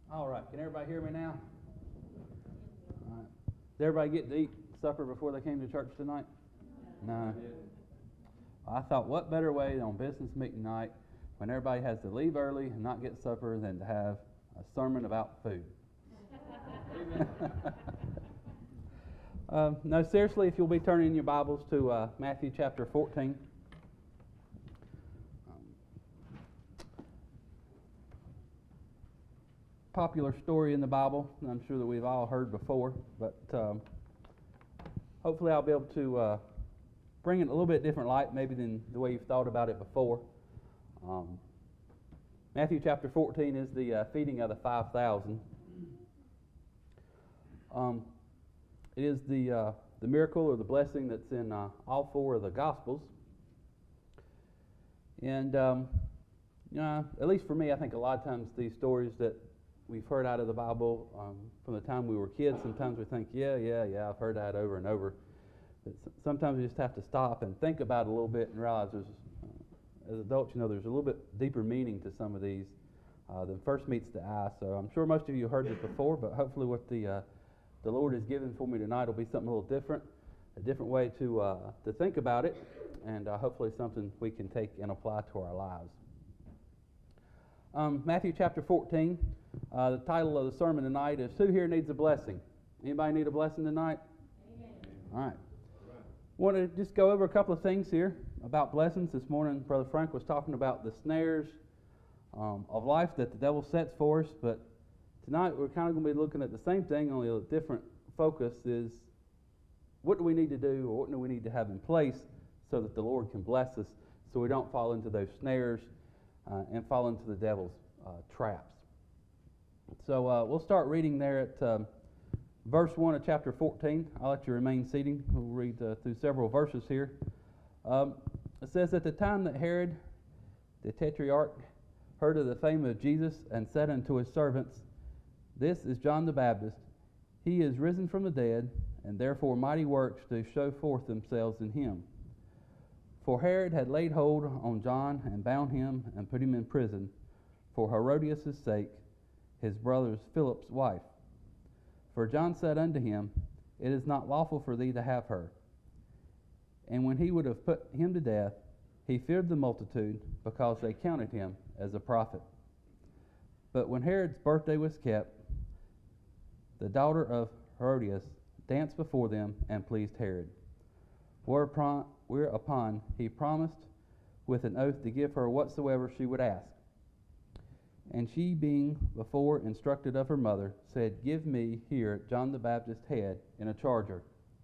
All right, can everybody hear me now? All right. Did everybody get to eat supper before they came to church tonight? No. I thought, what better way on business meeting night when everybody has to leave early and not get supper than to have a sermon about food? No, seriously, if you'll be turning your Bibles to Matthew chapter 14. Popular story in the Bible, I'm sure that we've all heard before, but hopefully I'll be able to bring it a little bit different light maybe than the way you've thought about it before. Matthew chapter 14 is the feeding of the 5,000. It is the miracle or the blessing that's in all four of the Gospels. And, at least for me, I think a lot of times these stories that we've heard out of the Bible from the time we were kids, sometimes we think, yeah, I've heard that over and over. But sometimes we just have to stop and think about it a little bit and realize there's, as adults, there's a little bit deeper meaning to some of these than first meets the eye. So I'm sure most of you heard this before, but hopefully what the Lord has given for me tonight will be something a little different, a different way to think about it, and hopefully something we can take and apply to our lives. Matthew chapter 14, the title of the sermon tonight is, Who Here Needs a Blessing? Anybody need a blessing tonight? Amen. All right. Want to just go over a couple of things here about blessings. This morning, Brother Frank was talking about the snares of life that the devil sets for us, but tonight we're kind of going to be looking at the same thing, only a different focus is, what do we need to do, or what do we need to have in place so that the Lord can bless us so we don't fall into those snares and fall into the devil's traps. So we'll start reading there at verse 1 of chapter 14. I'll let you remain seating. We'll read through several verses here. It says, At the time that Herod the Tetrarch heard of the fame of Jesus, and said unto his servants, This is John the Baptist. He is risen from the dead, and therefore mighty works do show forth themselves in him. For Herod had laid hold on John, and bound him, and put him in prison, for Herodias' sake, his brother Philip's wife. For John said unto him, It is not lawful for thee to have her. And when he would have put him to death, he feared the multitude, because they counted him as a prophet. But when Herod's birthday was kept, the daughter of Herodias danced before them, and pleased Herod. Whereupon he promised with an oath to give her whatsoever she would ask. And she, being before instructed of her mother, said, Give me here John the Baptist's head in a charger.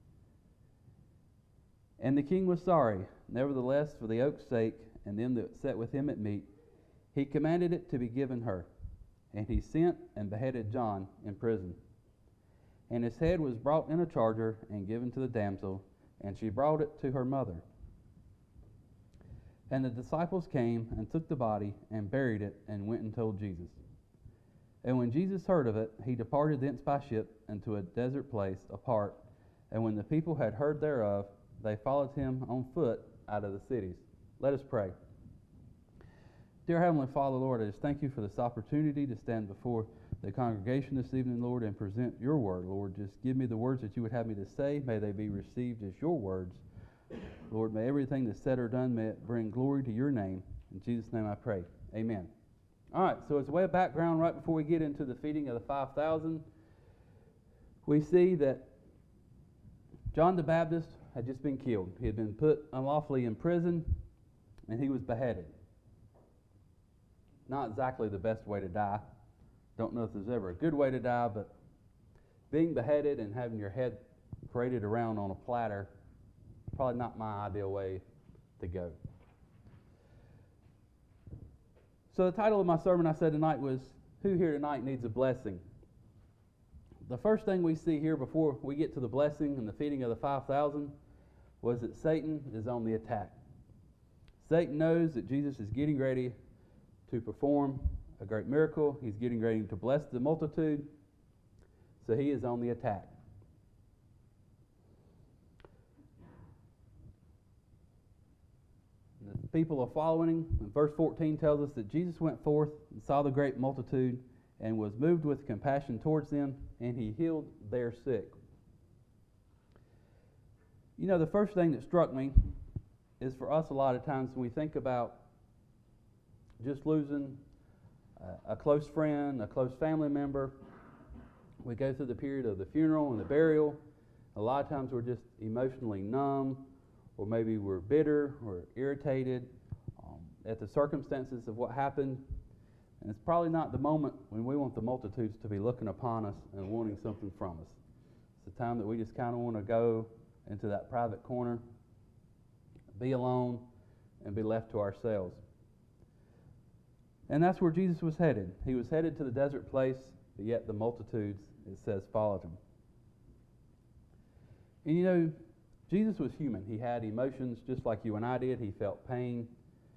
And the king was sorry. Nevertheless, for the oak's sake, and them that sat with him at meat, he commanded it to be given her. And he sent and beheaded John in prison. And his head was brought in a charger, and given to the damsel, and she brought it to her mother. And the disciples came, and took the body, and buried it, and went and told Jesus. And when Jesus heard of it, he departed thence by ship into a desert place apart. And when the people had heard thereof, they followed him on foot out of the cities. Let us pray. Dear Heavenly Father, Lord, I just thank you for this opportunity to stand before the congregation this evening, Lord, and present your word. Lord, just give me the words that you would have me to say. May they be received as your words. Lord, may everything that's said or done, may it bring glory to your name. In Jesus' name I pray. Amen. All right, so as a way of background, right before we get into the feeding of the 5,000, we see that John the Baptist had just been killed. He had been put unlawfully in prison, and he was beheaded. Not exactly the best way to die. Don't know if there's ever a good way to die, but being beheaded and having your head paraded around on a platter, probably not my ideal way to go. So the title of my sermon I said tonight was, Who Here Tonight Needs a Blessing? The first thing we see here before we get to the blessing and the feeding of the 5,000 was that Satan is on the attack. Satan knows that Jesus is getting ready to perform a great miracle. He's getting ready to bless the multitude. So he is on the attack. The people are following him. And verse 14 tells us that Jesus went forth and saw the great multitude, and was moved with compassion towards them, and he healed their sick. You know, the first thing that struck me is for us a lot of times when we think about just losing a close friend, a close family member, we go through the period of the funeral and the burial. A lot of times we're just emotionally numb, or maybe we're bitter or irritated at the circumstances of what happened. And it's probably not the moment when we want the multitudes to be looking upon us and wanting something from us. It's the time that we just kind of want to go into that private corner, be alone, and be left to ourselves. And that's where Jesus was headed. He was headed to the desert place, but yet the multitudes, it says, followed him. And you know, Jesus was human. He had emotions just like you and I did. He felt pain.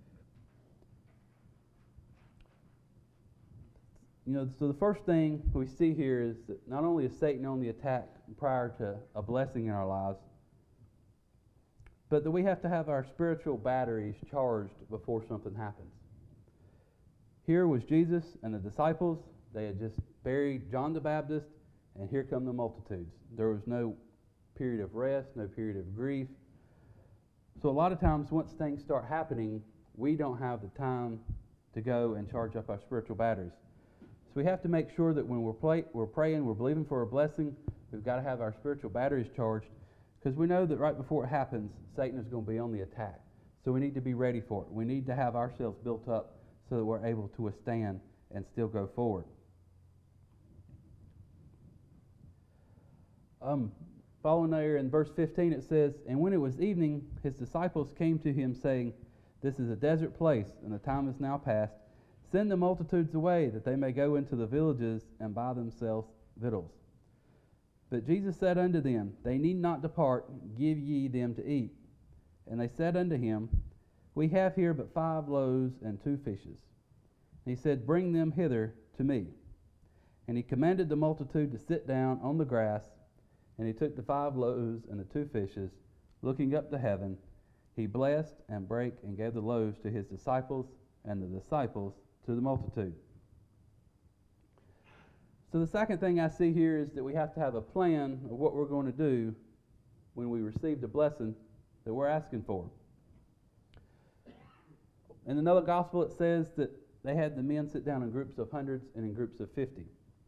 You know, so the first thing we see here is that not only is Satan on the attack prior to a blessing in our lives, but that we have to have our spiritual batteries charged before something happens. Here was Jesus and the disciples. They had just buried John the Baptist, and here come the multitudes. There was no period of rest, no period of grief. So a lot of times once things start happening, we don't have the time to go and charge up our spiritual batteries. So we have to make sure that when we're praying, we're believing for a blessing, we've got to have our spiritual batteries charged, because we know that right before it happens, Satan is going to be on the attack. So we need to be ready for it. We need to have ourselves built up so that we're able to withstand and still go forward. Following there in verse 15 it says, "And when it was evening, his disciples came to him, saying, 'This is a desert place, and the time is now past. Send the multitudes away, that they may go into the villages and buy themselves victuals.' But Jesus said unto them, They need not depart, give ye them to eat. And they said unto him, We have here but 5 loaves and 2 fishes. And he said, Bring them hither to me. And he commanded the multitude to sit down on the grass. And he took the 5 loaves and the 2 fishes, looking up to heaven. He blessed and brake and gave the loaves to his disciples, and the disciples to the multitude." So the second thing I see here is that we have to have a plan of what we're going to do when we receive the blessing that we're asking for. In another gospel it says that they had the men sit down in groups of hundreds and in groups of 50.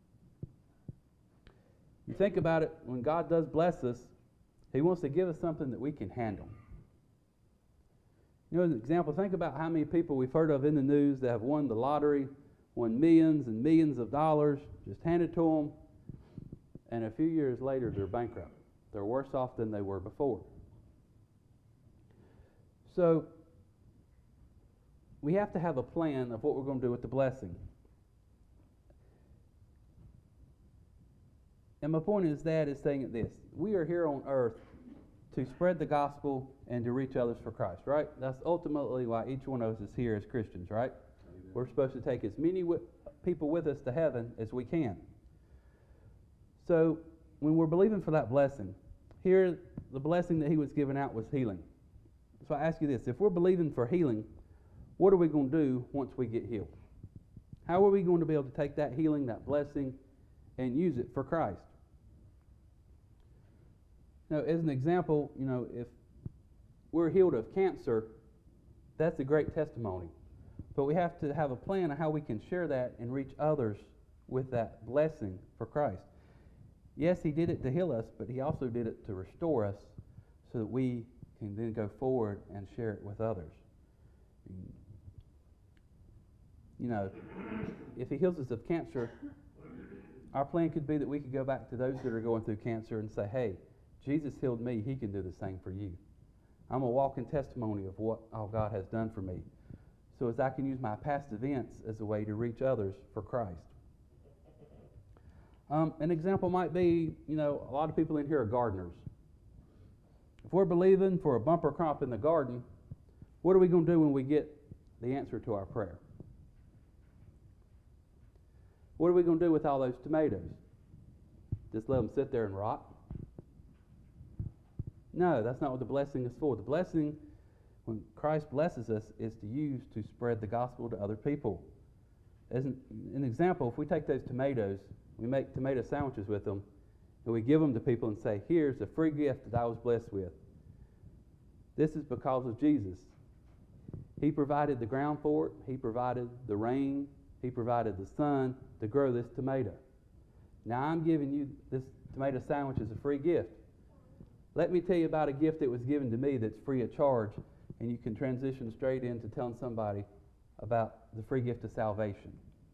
You think about it, when God does bless us, he wants to give us something that we can handle. You know, as an example, think about how many people we've heard of in the news that have won the lottery, won millions and millions of dollars, just handed to them, and a few years later they're bankrupt. They're worse off than they were before. So we have to have a plan of what we're going to do with the blessing. And my point is saying it this: we are here on earth to spread the gospel and to reach others for Christ, right? That's ultimately why each one of us is here as Christians, right? Amen. We're supposed to take as many people with us to heaven as we can. So when we're believing for that blessing, here the blessing that he was giving out was healing. So I ask you this: if we're believing for healing, what are we going to do once we get healed? How are we going to be able to take that healing, that blessing, and use it for Christ? Now, as an example, you know, if we're healed of cancer, that's a great testimony. But we have to have a plan of how we can share that and reach others with that blessing for Christ. Yes, he did it to heal us, but he also did it to restore us so that we can then go forward and share it with others. You know, if he heals us of cancer, our plan could be that we could go back to those that are going through cancer and say, hey, Jesus healed me, he can do the same for you. I'm a walking testimony of what all God has done for me. So as I can use my past events as a way to reach others for Christ. An example might be, you know, a lot of people in here are gardeners. If we're believing for a bumper crop in the garden, what are we going to do when we get the answer to our prayer? What are we going to do with all those tomatoes? Just let them sit there and rot? No, that's not what the blessing is for. The blessing, when Christ blesses us, is to use to spread the gospel to other people. As an example, if we take those tomatoes, we make tomato sandwiches with them, and we give them to people and say, here's a free gift that I was blessed with. This is because of Jesus. He provided the ground for it. He provided the rain. He provided the sun to grow this tomato. Now I'm giving you this tomato sandwich as a free gift. Let me tell you about a gift that was given to me that's free of charge, and you can transition straight into telling somebody about the free gift of salvation.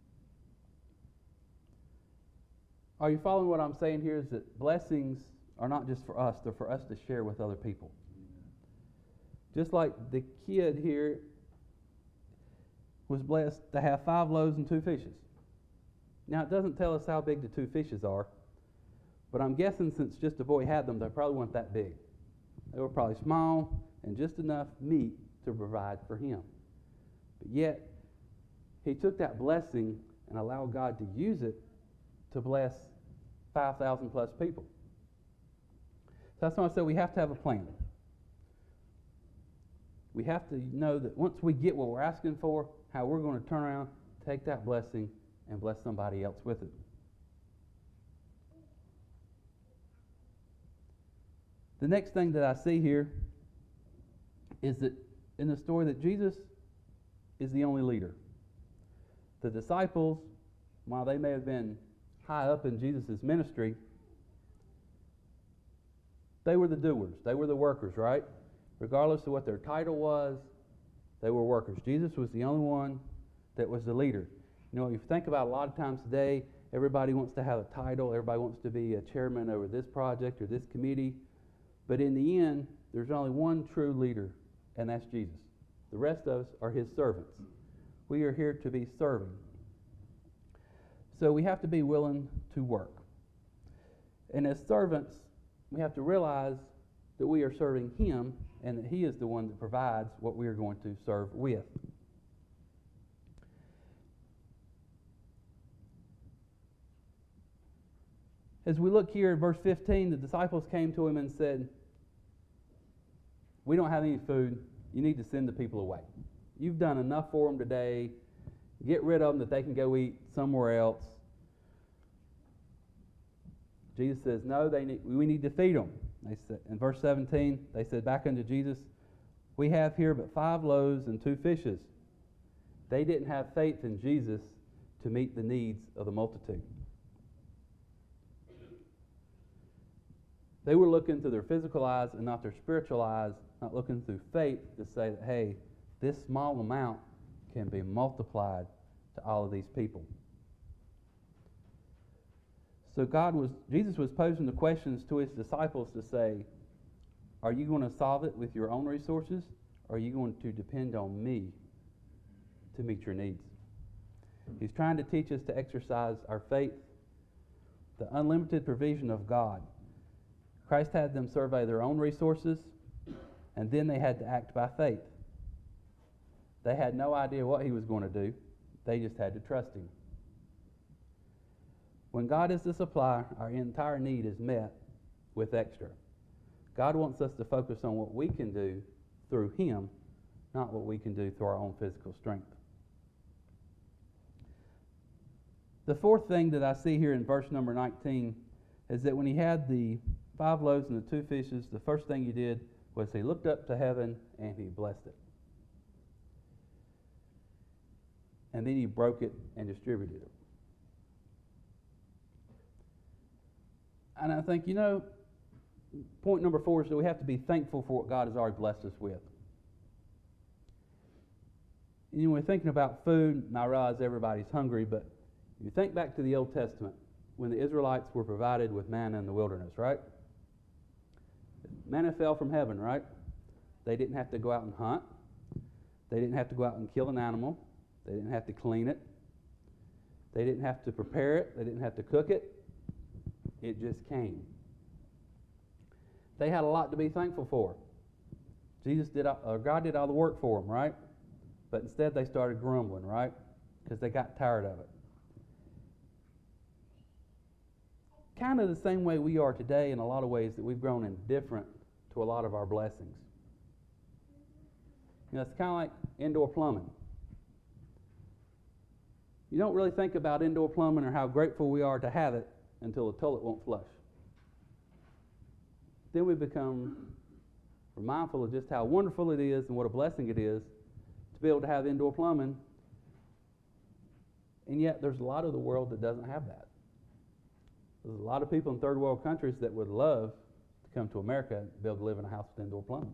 Are you following what I'm saying here? Is that blessings are not just for us, they're for us to share with other people. Just like the kid here was blessed to have 5 loaves and 2 fishes. Now, it doesn't tell us how big the 2 fishes are, but I'm guessing since just a boy had them, they probably weren't that big. They were probably small and just enough meat to provide for him. But yet, he took that blessing and allowed God to use it to bless 5,000 plus people. So that's why I said we have to have a plan. We have to know that once we get what we're asking for, how we're going to turn around, take that blessing, and bless somebody else with it. The next thing that I see here is that in the story that Jesus is the only leader. The disciples, while they may have been high up in Jesus' ministry, they were the doers. They were the workers, right? Regardless of what their title was, they were workers. Jesus was the only one that was the leader. You know, if you think about a lot of times today, everybody wants to have a title. Everybody wants to be a chairman over this project or this committee. But in the end, there's only one true leader, and that's Jesus. The rest of us are his servants. We are here to be serving. So we have to be willing to work. And as servants, we have to realize that we are serving him and that he is the one that provides what we are going to serve with. As we look here at verse 15, the disciples came to him and said, we don't have any food. You need to send the people away. You've done enough for them today. Get rid of them that they can go eat somewhere else. Jesus says, no, we need to feed them. They said, in verse 17, they said back unto Jesus, we have here but 5 loaves and 2 fishes. They didn't have faith in Jesus to meet the needs of the multitude. They were looking through their physical eyes and not their spiritual eyes, not looking through faith to say that, hey, this small amount can be multiplied to all of these people. So Jesus was posing the questions to his disciples to say, are you going to solve it with your own resources, or are you going to depend on me to meet your needs? He's trying to teach us to exercise our faith, the unlimited provision of God. Christ had them survey their own resources, and then they had to act by faith. They had no idea what he was going to do. They just had to trust him. When God is the supplier, our entire need is met with extra. God wants us to focus on what we can do through him, not what we can do through our own physical strength. The fourth thing that I see here in verse number 19 is that when he had the 5 loaves and the 2 fishes, the first thing he did was he looked up to heaven and he blessed it. And then he broke it and distributed it. And I think, point number 4 is that we have to be thankful for what God has already blessed us with. And we're thinking about food, and I realize everybody's hungry, but you think back to the Old Testament when the Israelites were provided with manna in the wilderness, right? Manna fell from heaven, right? They didn't have to go out and hunt. They didn't have to go out and kill an animal. They didn't have to clean it. They didn't have to prepare it. They didn't have to cook it. It just came. They had a lot to be thankful for. God did all the work for them, right? But instead they started grumbling, right? Because they got tired of it. Kind of the same way we are today in a lot of ways, that we've grown indifferent to a lot of our blessings. It's kind of like indoor plumbing. You don't really think about indoor plumbing or how grateful we are to have it until the toilet won't flush. Then we become mindful of just how wonderful it is and what a blessing it is to be able to have indoor plumbing. And yet there's a lot of the world that doesn't have that. There's a lot of people in third world countries that would love to come to America and be able to live in a house with indoor plumbing.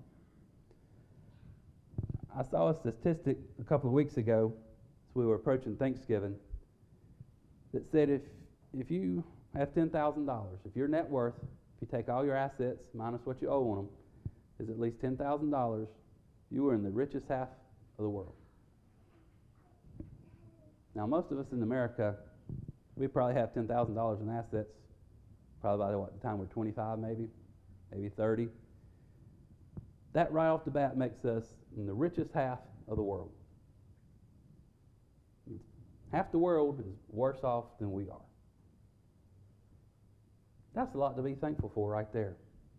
I saw a statistic a couple of weeks ago as we were approaching Thanksgiving that said if you have $10,000, if your net worth, if you take all your assets minus what you owe on them, is at least $10,000, you are in the richest half of the world. Now, most of us in America, we probably have $10,000 in assets, probably by the time we're 25 maybe 30. That right off the bat makes us in the richest half of the world. Half the world is worse off than we are. That's a lot to be thankful for right there.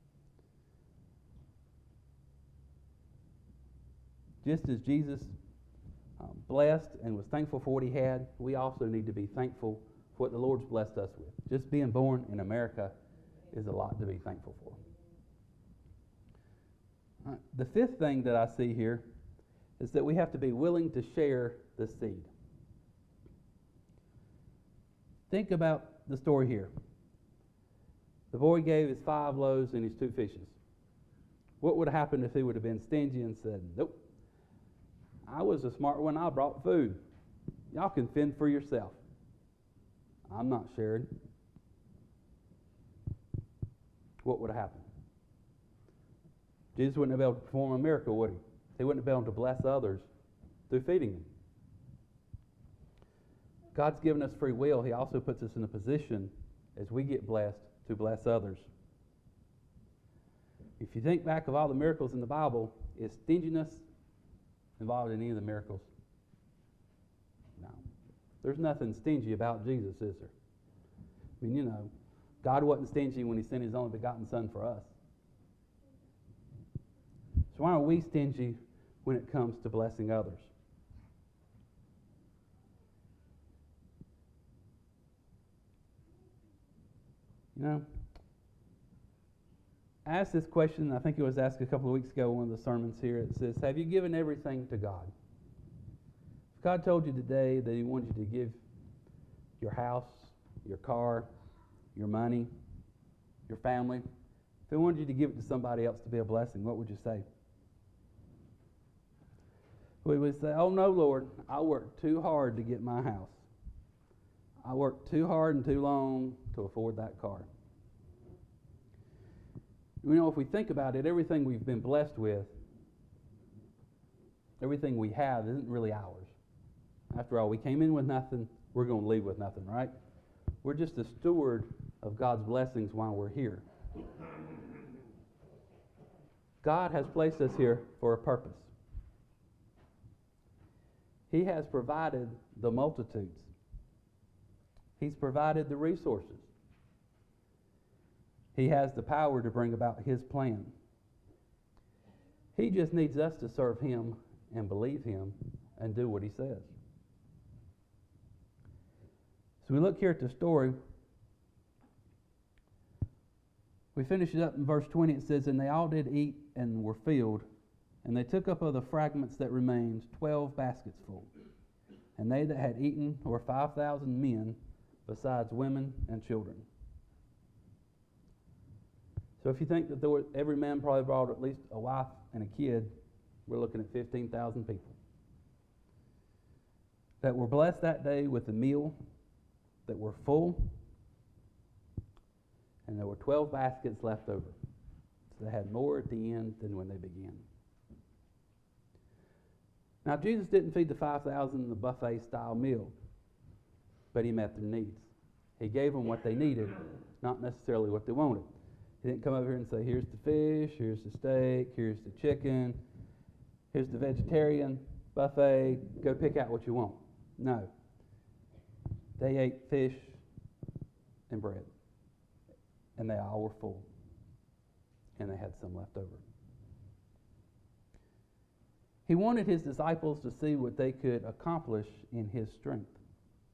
Just as Jesus blessed and was thankful for what he had, we also need to be thankful for what the Lord's blessed us with. Just being born in America is a lot to be thankful for. The fifth thing that I see here is that we have to be willing to share the seed. Think about the story here. The boy gave his 5 loaves and his 2 fishes. What would have happened if he would have been stingy and said, nope, I was a smart one, I brought food. Y'all can fend for yourself. I'm not sharing. What would have happened? Jesus wouldn't have been able to perform a miracle, would he? He wouldn't have been able to bless others through feeding them. God's given us free will. He also puts us in a position as we get blessed to bless others. If you think back of all the miracles in the Bible, is stinginess involved in any of the miracles? No. There's nothing stingy about Jesus, is there? I mean, God wasn't stingy when he sent his only begotten Son for us. So why are we stingy when it comes to blessing others? I asked this question, I think it was asked a couple of weeks ago in one of the sermons here. It says, have you given everything to God? If God told you today that he wanted you to give your house, your car, your money, your family, if he wanted you to give it to somebody else to be a blessing, what would you say? We would say, oh no, Lord, I worked too hard to get my house. I worked too hard and too long to afford that car. If we think about it, everything we've been blessed with, everything we have isn't really ours. After all, we came in with nothing, we're going to leave with nothing, right? We're just a steward of God's blessings while we're here. God has placed us here for a purpose. He has provided the multitudes. He's provided the resources. He has the power to bring about his plan. He just needs us to serve him and believe him and do what he says. So we look here at the story. We finish it up in verse 20. It says, and they all did eat and were filled, and they took up of the fragments that remained 12 baskets full. And they that had eaten were 5,000 men, besides women and children. So if you think that every man probably brought at least a wife and a kid, we're looking at 15,000 people that were blessed that day with a meal that were full, and there were 12 baskets left over. So they had more at the end than when they began. Now, Jesus didn't feed the 5,000 the buffet-style meal, but he met their needs. He gave them what they needed, not necessarily what they wanted. He didn't come over here and say, here's the fish, here's the steak, here's the chicken, here's the vegetarian buffet, go pick out what you want. No. They ate fish and bread, and they all were full, and they had some left over. He wanted his disciples to see what they could accomplish in his strength.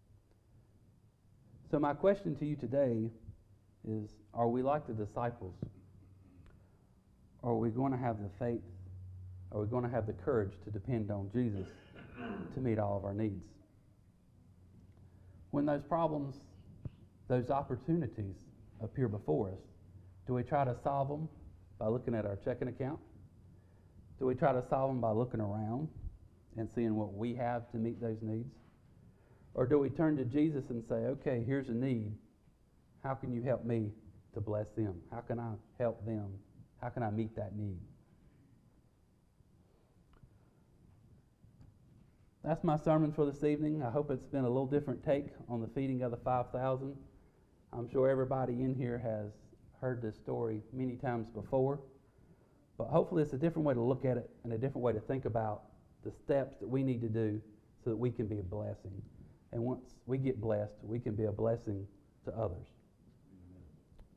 So my question to you today is, are we like the disciples? Are we going to have the faith? Are we going to have the courage to depend on Jesus to meet all of our needs? When those problems, those opportunities appear before us, do we try to solve them by looking at our checking account? Do we try to solve them by looking around and seeing what we have to meet those needs? Or do we turn to Jesus and say, okay, here's a need. How can you help me to bless them? How can I help them? How can I meet that need? That's my sermon for this evening. I hope it's been a little different take on the feeding of the 5,000. I'm sure everybody in here has heard this story many times before, but hopefully it's a different way to look at it and a different way to think about the steps that we need to do so that we can be a blessing. And once we get blessed, we can be a blessing to others.